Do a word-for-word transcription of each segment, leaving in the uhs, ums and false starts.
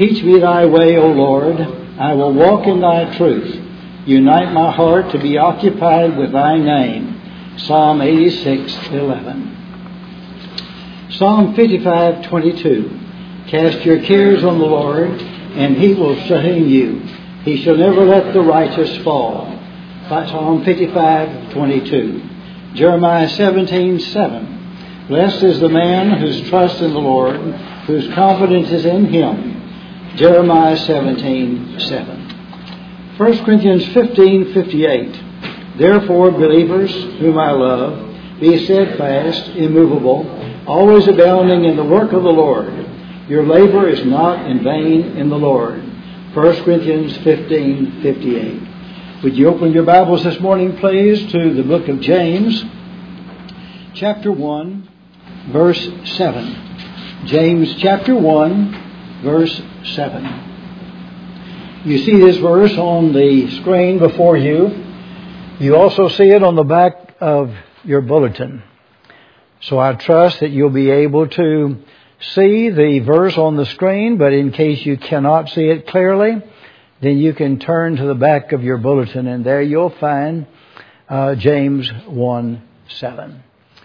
Teach me thy way, O Lord. I will walk in thy truth. Unite my heart to be occupied with thy name. Psalm eighty-six, eleven. Psalm fifty-five, twenty-two. Cast your cares on the Lord, and he will sustain you. He shall never let the righteous fall. Psalm fifty-five, twenty-two. Jeremiah seventeen, seven. Blessed is the man whose trust in the Lord, whose confidence is in him. Jeremiah seventeen, seven. First Corinthians fifteen, fifty-eight. Therefore, believers, whom I love, be steadfast, immovable, always abounding in the work of the Lord. Your labor is not in vain in the Lord. First Corinthians fifteen, fifty-eight. Would you open your Bibles this morning, please, to the book of James, chapter one, verse seven. James chapter one, verse seven. You see this verse on the screen before you. You also see it on the back of your bulletin. So I trust that you'll be able to see the verse on the screen, but in case you cannot see it clearly, then you can turn to the back of your bulletin, and there you'll find uh, James one, seven.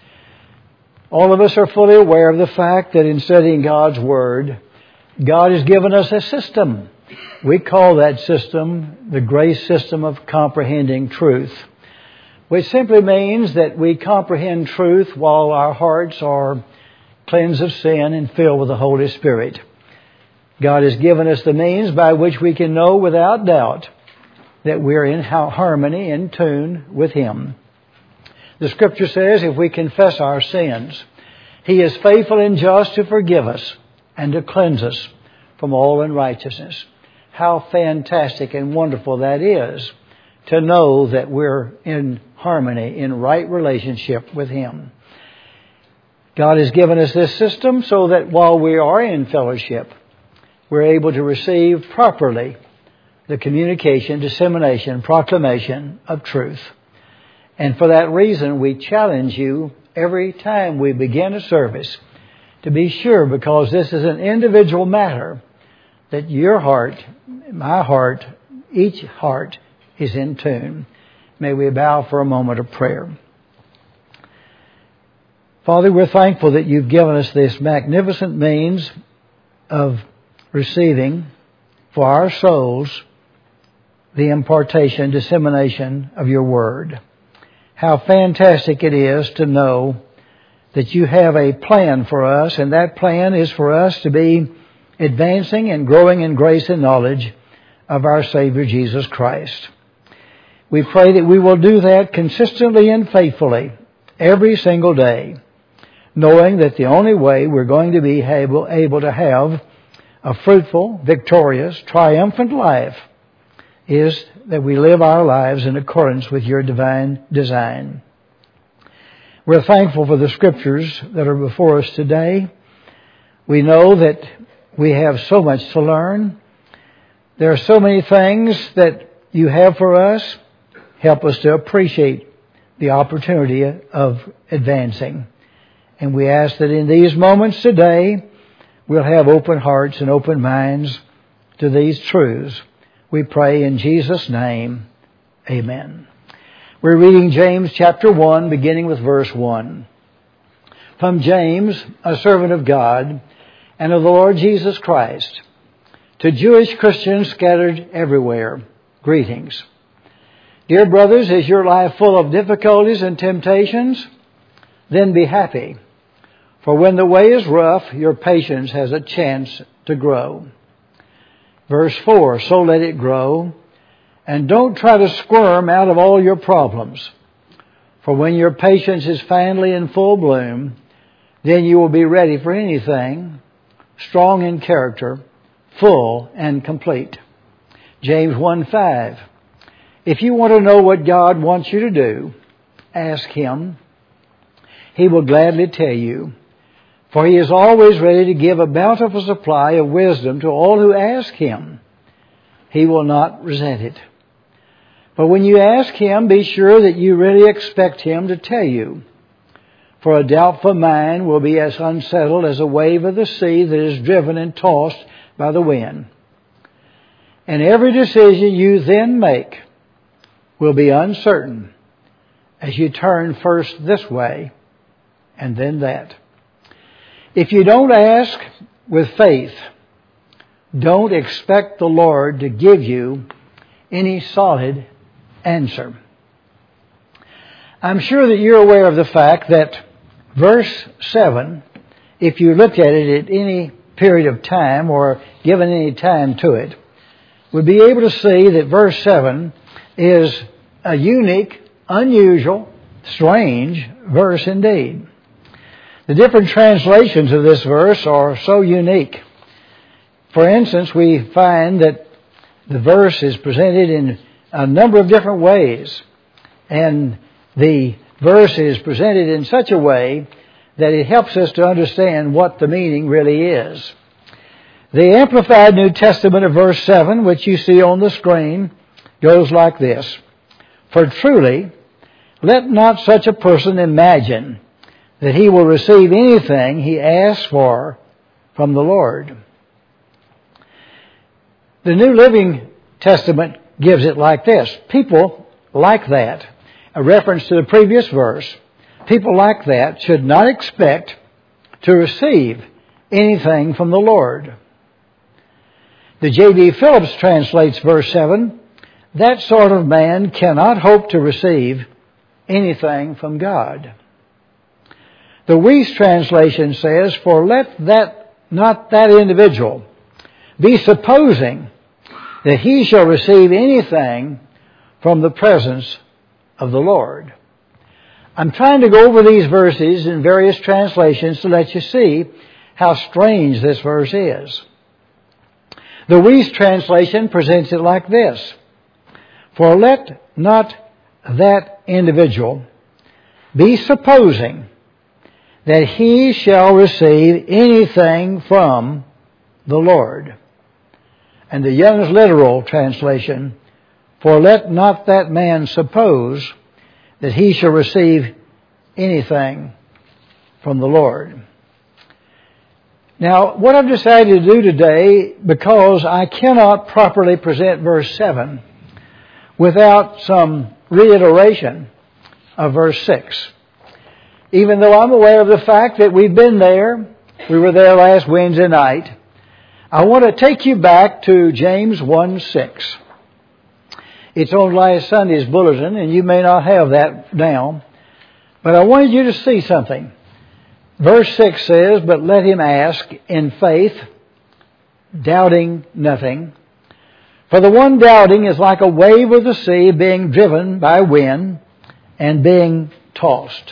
All of us are fully aware of the fact that in studying God's Word, God has given us a system. We call that system the grace system of comprehending truth, which simply means that we comprehend truth while our hearts are cleansed of sin and filled with the Holy Spirit. God has given us the means by which we can know without doubt that we're in harmony, in tune with Him. The Scripture says if we confess our sins, He is faithful and just to forgive us and to cleanse us from all unrighteousness. How fantastic and wonderful that is to know that we're in harmony, in right relationship with Him. God has given us this system so that while we are in fellowship, we're able to receive properly the communication, dissemination, proclamation of truth. And for that reason, we challenge you every time we begin a service to be sure, because this is an individual matter, that your heart, my heart, each heart is in tune. May we bow for a moment of prayer. Father, we're thankful that you've given us this magnificent means of receiving for our souls the impartation, dissemination of your word. How fantastic it is to know that you have a plan for us, and that plan is for us to be advancing and growing in grace and knowledge of our Savior Jesus Christ. We pray that we will do that consistently and faithfully every single day, knowing that the only way we're going to be able, able to have a fruitful, victorious, triumphant life is that we live our lives in accordance with your divine design. We're thankful for the Scriptures that are before us today. We know that we have so much to learn. There are so many things that you have for us. Help us to appreciate the opportunity of advancing. And we ask that in these moments today, we'll have open hearts and open minds to these truths. We pray in Jesus' name, amen. We're reading James chapter one, beginning with verse one. From James, a servant of God and of the Lord Jesus Christ, to Jewish Christians scattered everywhere, greetings. Dear brothers, is your life full of difficulties and temptations? Then be happy. For when the way is rough, your patience has a chance to grow. Verse four, so let it grow. And don't try to squirm out of all your problems. For when your patience is finally in full bloom, then you will be ready for anything, strong in character, full and complete. James one five. If you want to know what God wants you to do, ask Him. He will gladly tell you. For He is always ready to give a bountiful supply of wisdom to all who ask Him. He will not resent it. But when you ask Him, be sure that you really expect Him to tell you. For a doubtful mind will be as unsettled as a wave of the sea that is driven and tossed by the wind. And every decision you then make will be uncertain as you turn first this way and then that. If you don't ask with faith, don't expect the Lord to give you any solid answer. I'm sure that you're aware of the fact that verse seven, if you looked at it at any period of time or given any time to it, would be able to see that verse seven is a unique, unusual, strange verse indeed. The different translations of this verse are so unique. For instance, we find that the verse is presented in a number of different ways, and the verse is presented in such a way that it helps us to understand what the meaning really is. The Amplified New Testament of verse seven, which you see on the screen, goes like this: "For truly, let not such a person imagine that he will receive anything he asks for from the Lord." The New Living Testament gives it like this: people like that, a reference to the previous verse, people like that should not expect to receive anything from the Lord. The J B Phillips translates verse seven, "That sort of man cannot hope to receive anything from God." The Weiss translation says, "For let that not that individual be supposing that he shall receive anything from the presence of the Lord." I'm trying to go over these verses in various translations to let you see how strange this verse is. The Weiss translation presents it like this: "For let not that individual be supposing that he shall receive anything from the Lord." And the Young's literal translation, "For let not that man suppose that he shall receive anything from the Lord." Now, what I've decided to do today, because I cannot properly present verse seven without some reiteration of verse six. Even though I'm aware of the fact that we've been there, we were there last Wednesday night, I want to take you back to James one six. It's on last Sunday's bulletin, and you may not have that down, but I wanted you to see something. Verse six says, "But let him ask in faith, doubting nothing. For the one doubting is like a wave of the sea being driven by wind and being tossed."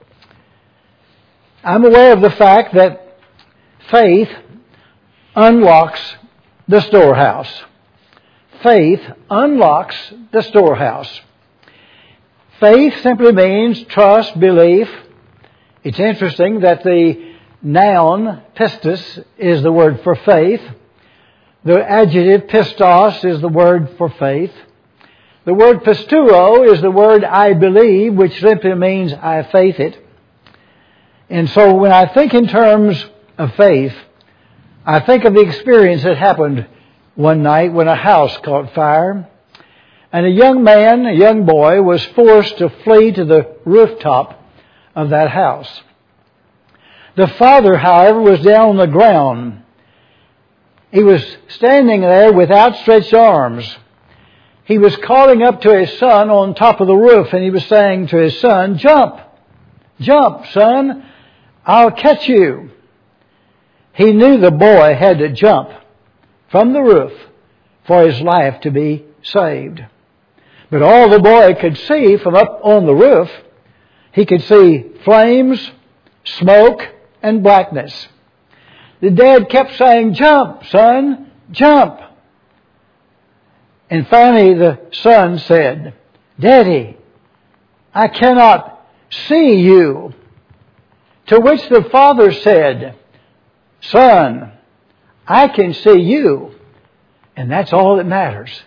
I'm aware of the fact that faith unlocks the storehouse. Faith unlocks the storehouse. Faith simply means trust, belief. It's interesting that the noun pistis is the word for faith. The adjective pistos is the word for faith. The word pistuo is the word I believe, which simply means I faith it. And so when I think in terms of faith, I think of the experience that happened one night when a house caught fire. And a young man, a young boy, was forced to flee to the rooftop of that house. The father, however, was down on the ground. He was standing there with outstretched arms. He was calling up to his son on top of the roof, and he was saying to his son, "Jump! Jump, son! I'll catch you." He knew the boy had to jump from the roof for his life to be saved. But all the boy could see from up on the roof, he could see flames, smoke, and blackness. The dad kept saying, "Jump, son, jump." And finally the son said, "Daddy, I cannot see you." To which the father said, "Son, I can see you, and that's all that matters.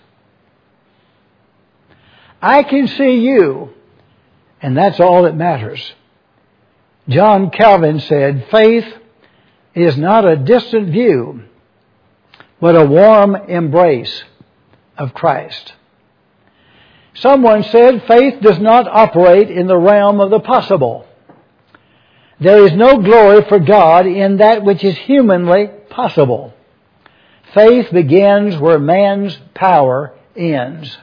I can see you, and that's all that matters." John Calvin said, "Faith is not a distant view, but a warm embrace of Christ. Someone said faith does not operate in the realm of the possible. There is no glory for God in that which is humanly possible. Faith begins where man's power ends.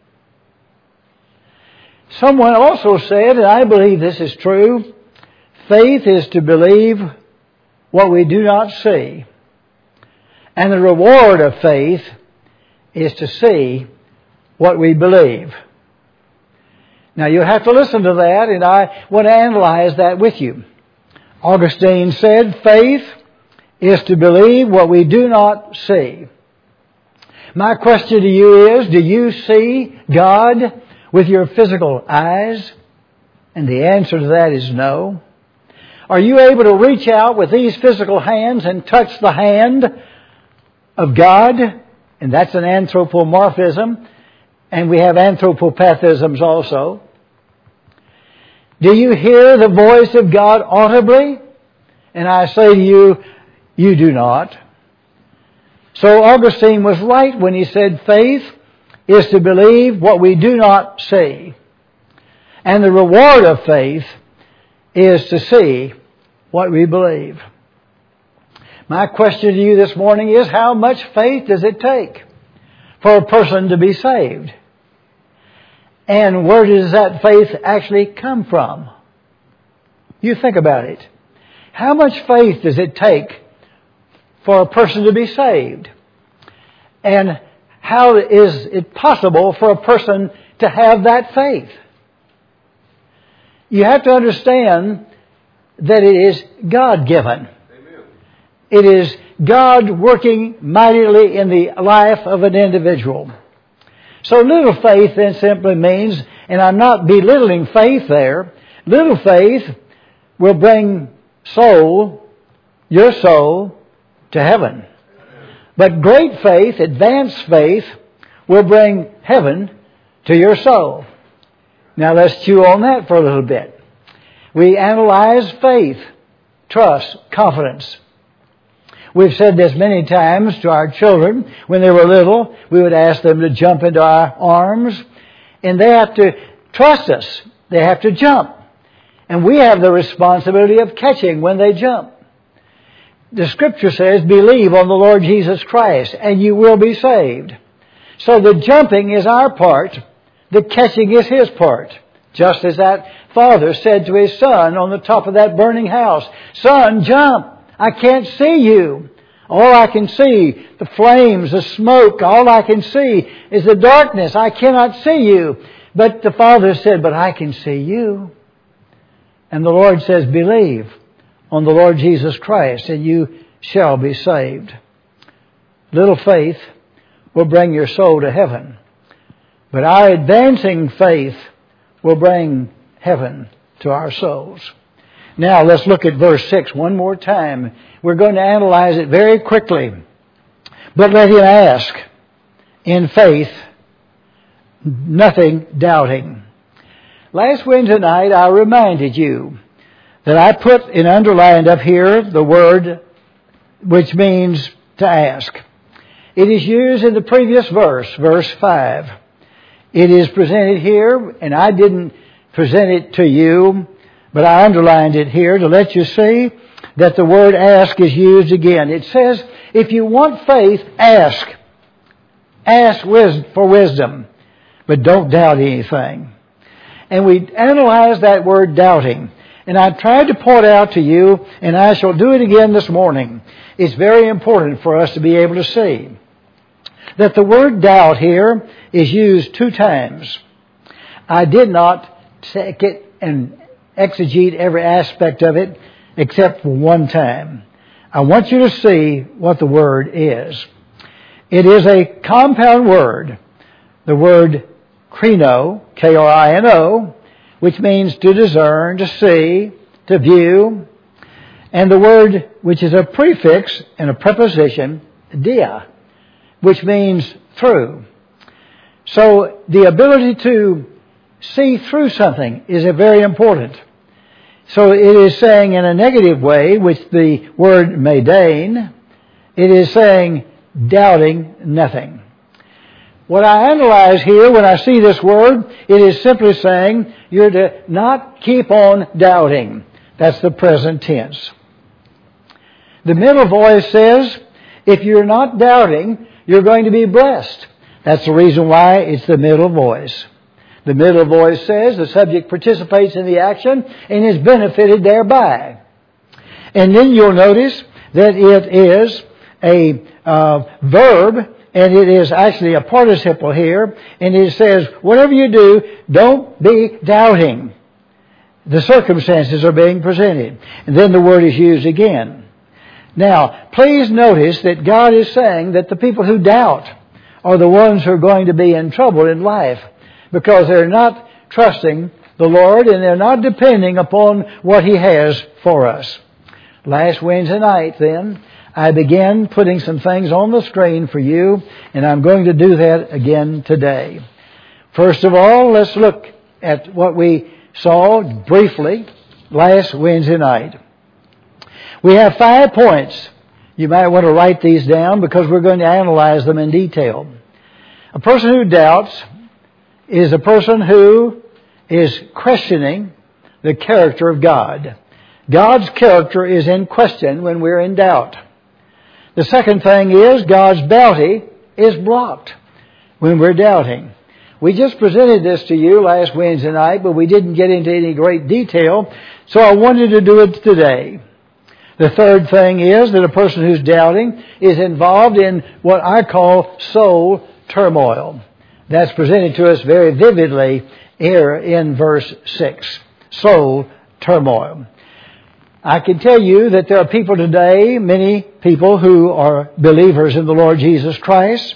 Someone also said, and I believe this is true, faith is to believe what we do not see. And the reward of faith is to see what we believe. Now you have to listen to that, and I want to analyze that with you. Augustine said, faith is to believe what we do not see. My question to you is, do you see God with your physical eyes? And the answer to that is no. Are you able to reach out with these physical hands and touch the hand of God? And that's an anthropomorphism. And we have anthropopathisms also. Do you hear the voice of God audibly? And I say to you, you do not. So Augustine was right when he said faith is to believe what we do not see. And the reward of faith is to see what we believe. My question to you this morning is, how much faith does it take for a person to be saved? And where does that faith actually come from? You think about it. How much faith does it take for a person to be saved? And how is it possible for a person to have that faith? You have to understand that it is God-given. Amen. It is God working mightily in the life of an individual. So little faith then simply means, and I'm not belittling faith there, little faith will bring soul, your soul, to heaven. But great faith, advanced faith, will bring heaven to your soul. Now let's chew on that for a little bit. We analyze faith, trust, confidence. We've said this many times to our children. When they were little, we would ask them to jump into our arms. And they have to trust us. They have to jump. And we have the responsibility of catching when they jump. The Scripture says, believe on the Lord Jesus Christ, and you will be saved. So the jumping is our part. The catching is His part. Just as that father said to his son on the top of that burning house, son, jump. I can't see you. All I can see, the flames, the smoke, all I can see is the darkness. I cannot see you. But the father said, but I can see you. And the Lord says, believe on the Lord Jesus Christ, and you shall be saved. Little faith will bring your soul to heaven. But our advancing faith will bring heaven to our souls. Now let's look at verse six one more time. We're going to analyze it very quickly. But let him ask in faith, nothing doubting. Last Wednesday night I reminded you that I put and underlined up here the word which means to ask. It is used in the previous verse, verse five. It is presented here, and I didn't present it to you, but I underlined it here to let you see that the word ask is used again. It says, if you want faith, ask. Ask wis- for wisdom, but don't doubt anything. And we analyze that word doubting. And I tried to point out to you, and I shall do it again this morning. It's very important for us to be able to see that the word doubt here is used two times. I did not take it and exegete every aspect of it except for one time. I want you to see what the word is. It is a compound word. The word krino, K R I N O, which means to discern, to see, to view. And the word, which is a prefix and a preposition, dia, which means through. So the ability to see through something is a very important. So it is saying in a negative way, which the word maidain, it is saying doubting nothing. What I analyze here when I see this word, it is simply saying you're to not keep on doubting. That's the present tense. The middle voice says, if you're not doubting, you're going to be blessed. That's the reason why it's the middle voice. The middle voice says the subject participates in the action and is benefited thereby. And then you'll notice that it is a uh, verb, and it is actually a participle here, and it says, whatever you do, don't be doubting. The circumstances are being presented. And then the word is used again. Now, please notice that God is saying that the people who doubt are the ones who are going to be in trouble in life, because they're not trusting the Lord and they're not depending upon what He has for us. Last Wednesday night, then, I began putting some things on the screen for you, and I'm going to do that again today. First of all, let's look at what we saw briefly last Wednesday night. We have five points. You might want to write these down because we're going to analyze them in detail. A person who doubts is a person who is questioning the character of God. God's character is in question when we're in doubt. The second thing is God's bounty is blocked when we're doubting. We just presented this to you last Wednesday night, but we didn't get into any great detail, so I wanted to do it today. The third thing is that a person who's doubting is involved in what I call soul turmoil. That's presented to us very vividly here in verse six. Soul turmoil. I can tell you that there are people today, many people who are believers in the Lord Jesus Christ,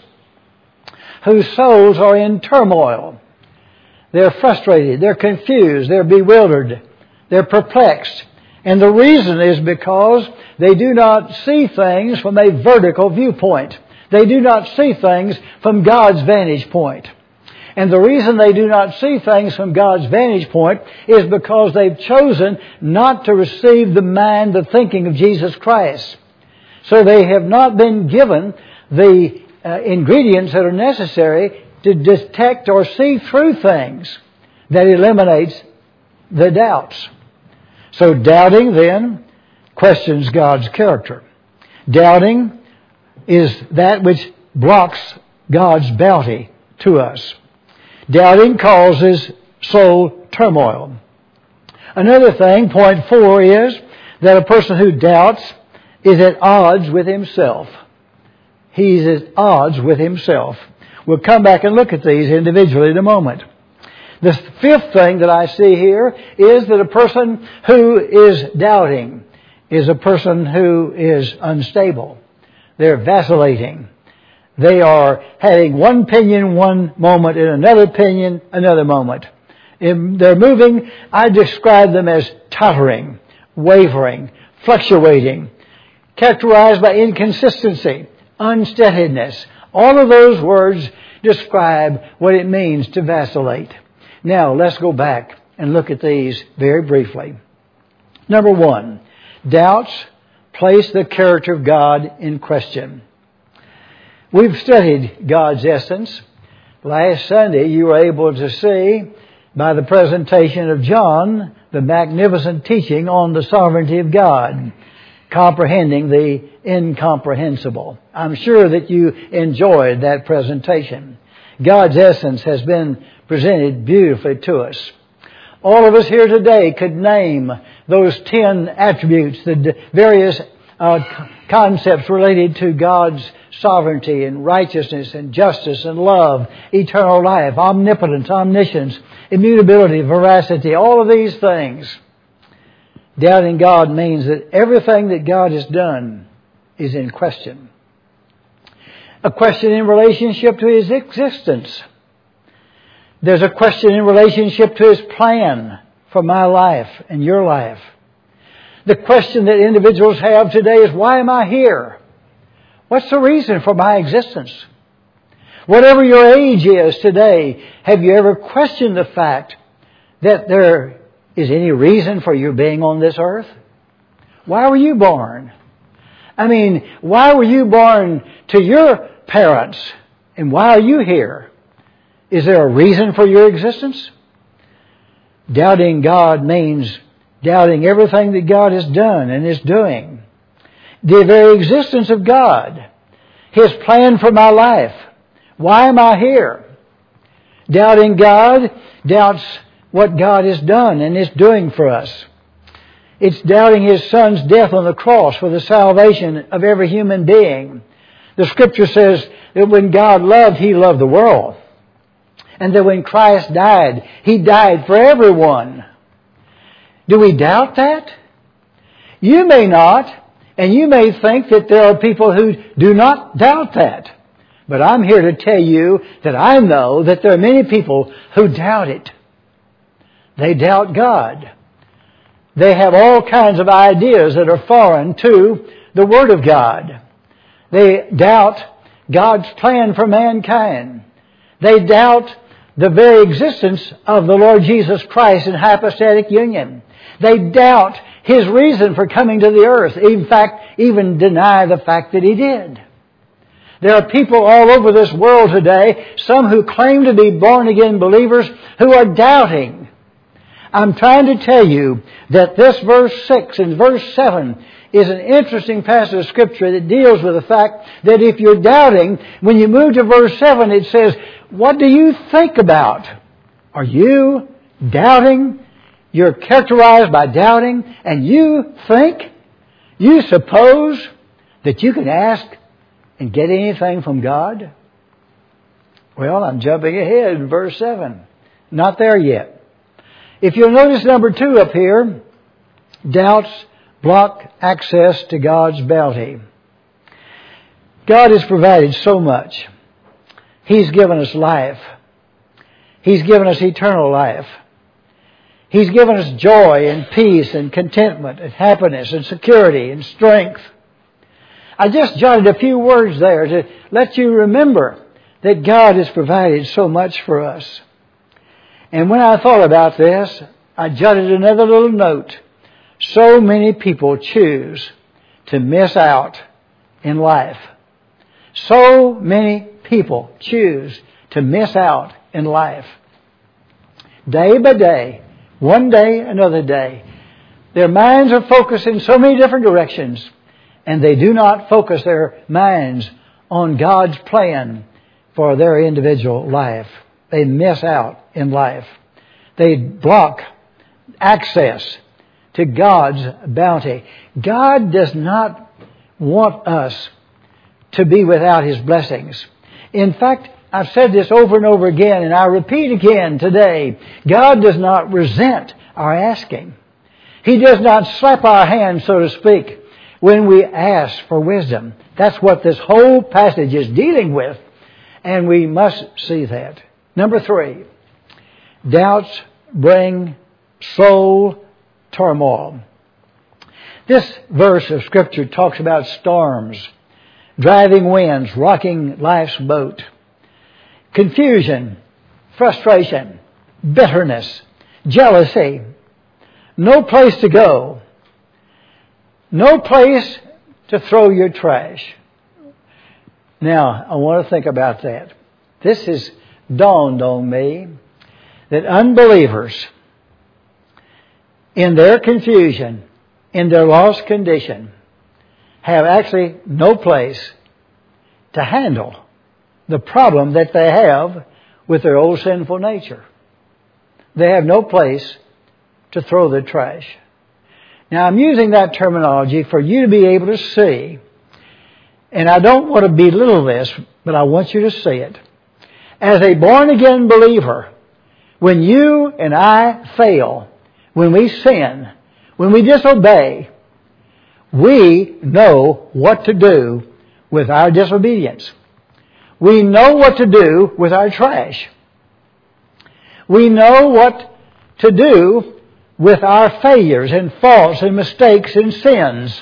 whose souls are in turmoil. They're frustrated, they're confused, they're bewildered, they're perplexed. And the reason is because they do not see things from a vertical viewpoint. They do not see things from God's vantage point. And the reason they do not see things from God's vantage point is because they've chosen not to receive the mind, the thinking of Jesus Christ. So they have not been given the uh, ingredients that are necessary to detect or see through things that eliminates the doubts. So doubting then questions God's character. Doubting is that which blocks God's bounty to us. Doubting causes soul turmoil. Another thing, point four, is that a person who doubts is at odds with himself. He's at odds with himself. We'll come back and look at these individually in a moment. The fifth thing that I see here is that a person who is doubting is a person who is unstable. They're vacillating. They are having one opinion one moment and another opinion another moment. They're moving, I describe them as tottering, wavering, fluctuating, characterized by inconsistency, unsteadiness. All of those words describe what it means to vacillate. Now, let's go back and look at these very briefly. Number one, doubts place the character of God in question. We've studied God's essence. Last Sunday, you were able to see by the presentation of John the magnificent teaching on the sovereignty of God, comprehending the incomprehensible. I'm sure that you enjoyed that presentation. God's essence has been presented beautifully to us. All of us here today could name those ten attributes, the various uh, concepts related to God's sovereignty and righteousness and justice and love, eternal life, omnipotence, omniscience, immutability, veracity, all of these things. Doubting God means that everything that God has done is in question. A question in relationship to His existence. There's a question in relationship to His plan for my life and your life. The question that individuals have today is, why am I here? What's the reason for my existence? Whatever your age is today, have you ever questioned the fact that there is any reason for you being on this earth? Why were you born? I mean, why were you born to your parents? And why are you here? Is there a reason for your existence? Doubting God means doubting everything that God has done and is doing. The very existence of God. His plan for my life. Why am I here? Doubting God doubts what God has done and is doing for us. It's doubting His Son's death on the cross for the salvation of every human being. The Scripture says that when God loved, He loved the world. And that when Christ died, He died for everyone. Do we doubt that? You may not, and you may think that there are people who do not doubt that. But I'm here to tell you that I know that there are many people who doubt it. They doubt God. They have all kinds of ideas that are foreign to the Word of God. They doubt God's plan for mankind. They doubt the very existence of the Lord Jesus Christ in hypostatic union. They doubt His reason for coming to the earth. In fact, even deny the fact that He did. There are people all over this world today, some who claim to be born-again believers, who are doubting. I'm trying to tell you that this verse six and verse seven is an interesting passage of Scripture that deals with the fact that if you're doubting, when you move to verse seven, it says, what do you think about? Are you doubting? You're characterized by doubting, and you think, you suppose that you can ask and get anything from God? Well, I'm jumping ahead in verse seven. Not there yet. If you'll notice number two up here, doubts block access to God's bounty. God has provided so much. He's given us life. He's given us eternal life. He's given us joy and peace and contentment and happiness and security and strength. I just jotted a few words there to let you remember that God has provided so much for us. And when I thought about this, I jotted another little note. So many people choose to miss out in life. So many people choose to miss out in life. Day by day, one day, another day, their minds are focused in so many different directions, and they do not focus their minds on God's plan for their individual life. They miss out in life. They block access to God's bounty. God does not want us to be without His blessings. In fact, I've said this over and over again, and I repeat again today. God does not resent our asking. He does not slap our hands, so to speak, when we ask for wisdom. That's what this whole passage is dealing with, and we must see that. Number three, doubts bring soul turmoil. This verse of Scripture talks about storms, driving winds, rocking life's boat, confusion, frustration, bitterness, jealousy, no place to go, no place to throw your trash. Now, I want to think about that. This has dawned on me that unbelievers, in their confusion, in their lost condition, have actually no place to handle the problem that they have with their old sinful nature. They have no place to throw the trash. Now, I'm using that terminology for you to be able to see, and I don't want to belittle this, but I want you to see it. As a born-again believer, when you and I fail, when we sin, when we disobey, we know what to do with our disobedience. We know what to do with our trash. We know what to do with our failures and faults and mistakes and sins.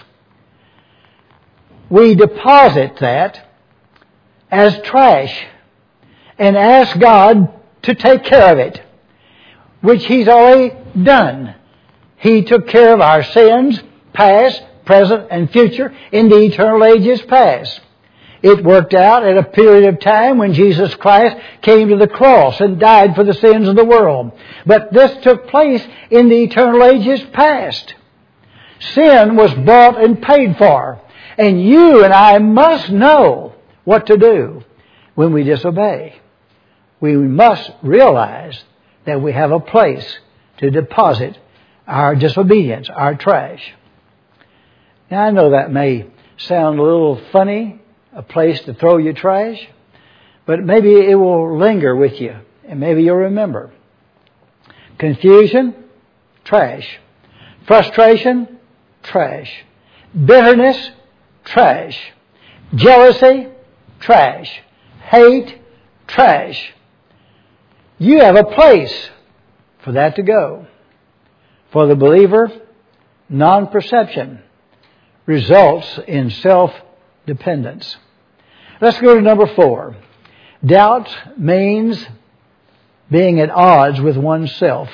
We deposit that as trash and ask God to take care of it, which He's already done. He took care of our sins, past, present, and future in the eternal ages past. It worked out at a period of time when Jesus Christ came to the cross and died for the sins of the world. But this took place in the eternal ages past. Sin was bought and paid for. And you and I must know what to do when we disobey. We must realize that we have a place to deposit our disobedience, our trash. Now, I know that may sound a little funny, a place to throw your trash, but maybe it will linger with you, and maybe you'll remember. Confusion, trash. Frustration, trash. Bitterness, trash. Jealousy, trash. Hate, trash. You have a place for that to go. For the believer, non-perception results in self-dependence. Let's go to number four. Doubt means being at odds with oneself.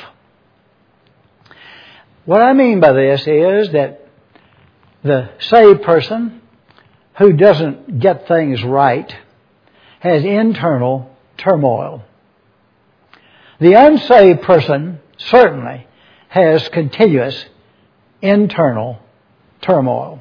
What I mean by this is that the saved person who doesn't get things right has internal turmoil. The unsaved person certainly has continuous internal turmoil.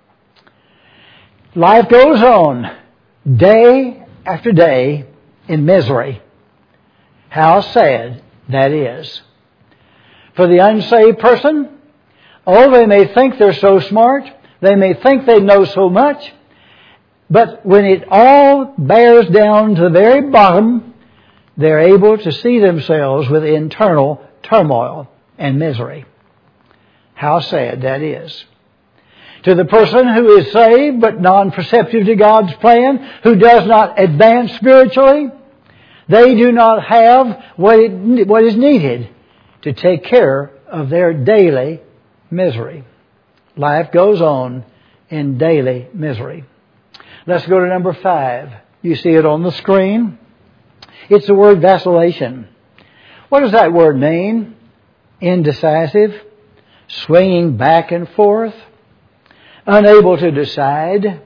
Life goes on day after day in misery. How sad that is. For the unsaved person, oh, they may think they're so smart, they may think they know so much, but when it all bears down to the very bottom, they're able to see themselves with internal turmoil and misery. How sad that is. To the person who is saved but non-perceptive to God's plan, who does not advance spiritually, they do not have what, it, what is needed to take care of their daily misery. Life goes on in daily misery. Let's go to number five. You see it on the screen. It's the word vacillation. What does that word mean? Indecisive, swinging back and forth, unable to decide.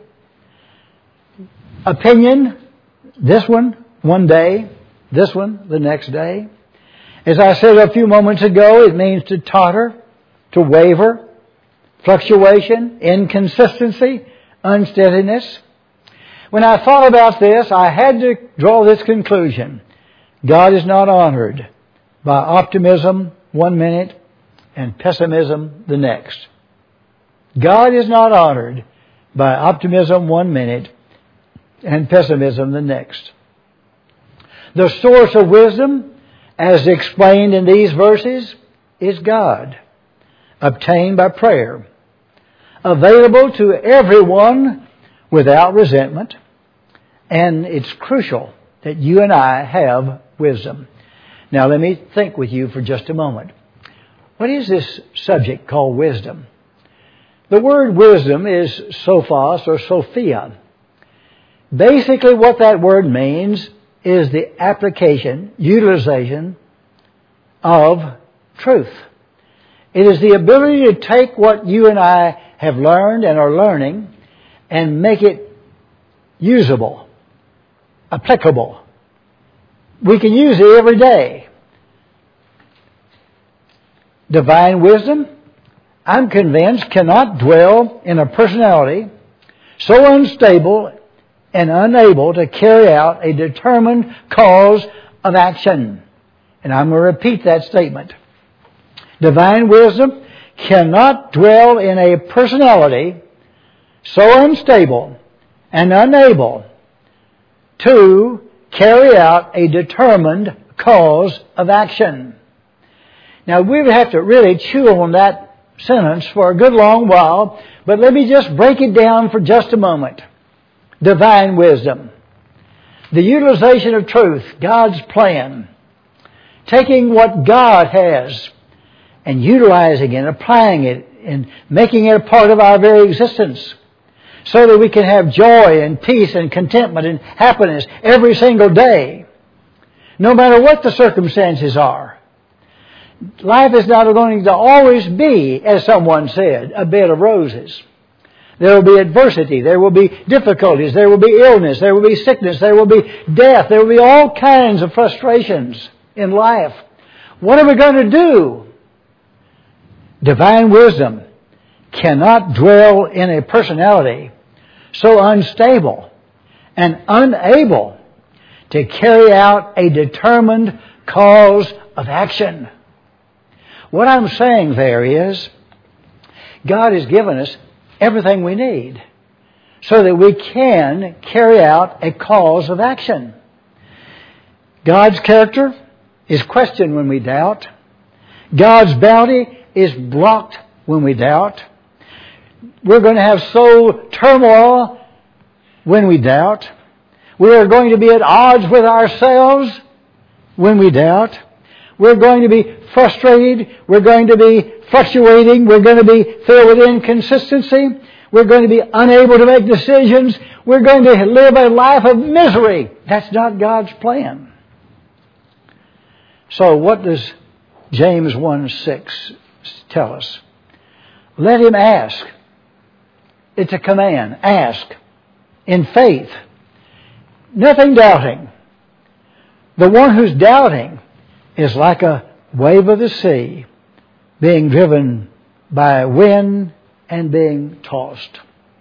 Opinion, this one one day, this one the next day. As I said a few moments ago, it means to totter, to waver, fluctuation, inconsistency, unsteadiness. When I thought about this, I had to draw this conclusion. God is not honored by optimism one minute and pessimism the next. God is not honored by optimism one minute and pessimism the next. The source of wisdom, as explained in these verses, is God, obtained by prayer, available to everyone without resentment, and it's crucial that you and I have wisdom. Now let me think with you for just a moment. What is this subject called wisdom? The word wisdom is sophos or sophia. Basically what that word means is the application, utilization of truth. It is the ability to take what you and I have learned and are learning and make it usable, applicable. We can use it every day. Divine wisdom, I'm convinced, cannot dwell in a personality so unstable and unable to carry out a determined cause of action. And I'm going to repeat that statement. Divine wisdom cannot dwell in a personality so unstable and unable to carry out a determined cause of action. Now, we would have to really chew on that sentence for a good long while, but let me just break it down for just a moment. Divine wisdom. The utilization of truth, God's plan. Taking what God has and utilizing it, applying it, and making it a part of our very existence so that we can have joy and peace and contentment and happiness every single day, no matter what the circumstances are. Life is not going to always be, as someone said, a bed of roses. There will be adversity. There will be difficulties. There will be illness. There will be sickness. There will be death. There will be all kinds of frustrations in life. What are we going to do? Divine wisdom cannot dwell in a personality so unstable and unable to carry out a determined cause of action. What I'm saying there is, God has given us everything we need so that we can carry out a cause of action. God's character is questioned when we doubt. God's bounty is blocked when we doubt. We're going to have soul turmoil when we doubt. We are going to be at odds with ourselves when we doubt. We're going to be frustrated. We're going to be fluctuating. We're going to be filled with inconsistency. We're going to be unable to make decisions. We're going to live a life of misery. That's not God's plan. So what does James one six tell us? Let him ask. It's a command. Ask in faith. Nothing doubting. The one who's doubting is like a wave of the sea being driven by wind and being tossed.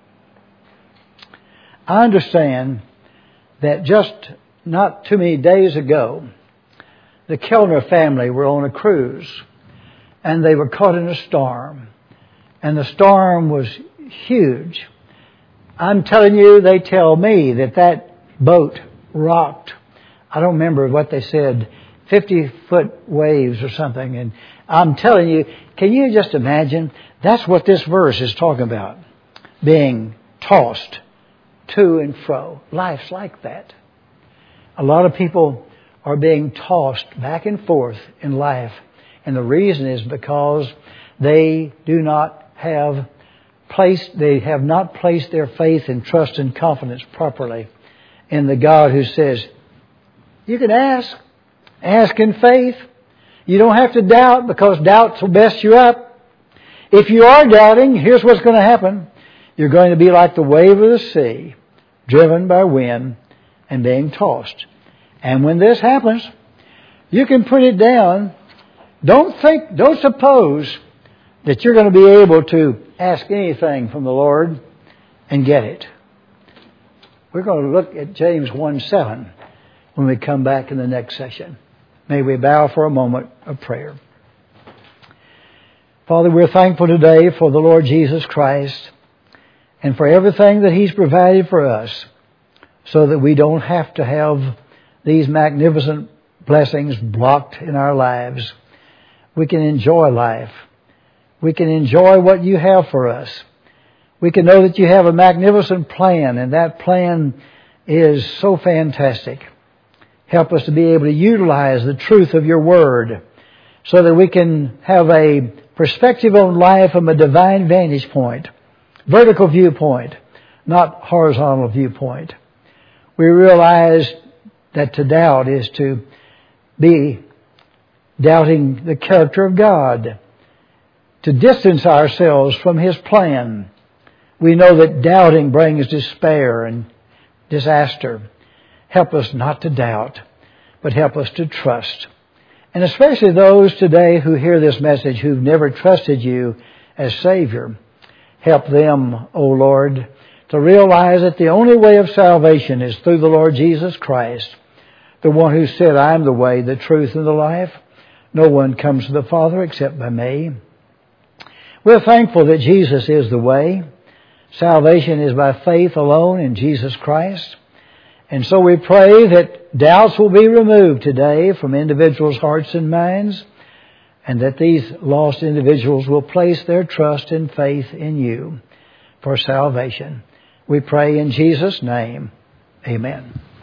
I understand that just not too many days ago, the Kellner family were on a cruise and they were caught in a storm. And the storm was huge. I'm telling you, they tell me that that boat rocked. I don't remember what they said, fifty foot waves or something. And I'm telling you, can you just imagine? That's what this verse is talking about. Being tossed to and fro. Life's like that. A lot of people are being tossed back and forth in life. And the reason is because they do not have placed, they have not placed their faith and trust and confidence properly in the God who says, you can ask. Ask in faith. You don't have to doubt because doubt will mess you up. If you are doubting, here's what's going to happen. You're going to be like the wave of the sea, driven by wind and being tossed. And when this happens, you can put it down. Don't think, don't suppose that you're going to be able to ask anything from the Lord and get it. We're going to look at James one seven when we come back in the next session. May we bow for a moment of prayer. Father, we're thankful today for the Lord Jesus Christ and for everything that He's provided for us so that we don't have to have these magnificent blessings blocked in our lives. We can enjoy life. We can enjoy what You have for us. We can know that You have a magnificent plan, and that plan is so fantastic. Help us to be able to utilize the truth of Your Word so that we can have a perspective on life from a divine vantage point, vertical viewpoint, not horizontal viewpoint. We realize that to doubt is to be doubting the character of God, to distance ourselves from His plan. We know that doubting brings despair and disaster. Help us not to doubt, but help us to trust. And especially those today who hear this message who've never trusted You as Savior. Help them, O Lord, to realize that the only way of salvation is through the Lord Jesus Christ, the one who said, I am the way, the truth, and the life. No one comes to the Father except by Me. We're thankful that Jesus is the way. Salvation is by faith alone in Jesus Christ. And so we pray that doubts will be removed today from individuals' hearts and minds, and that these lost individuals will place their trust and faith in You for salvation. We pray in Jesus' name. Amen.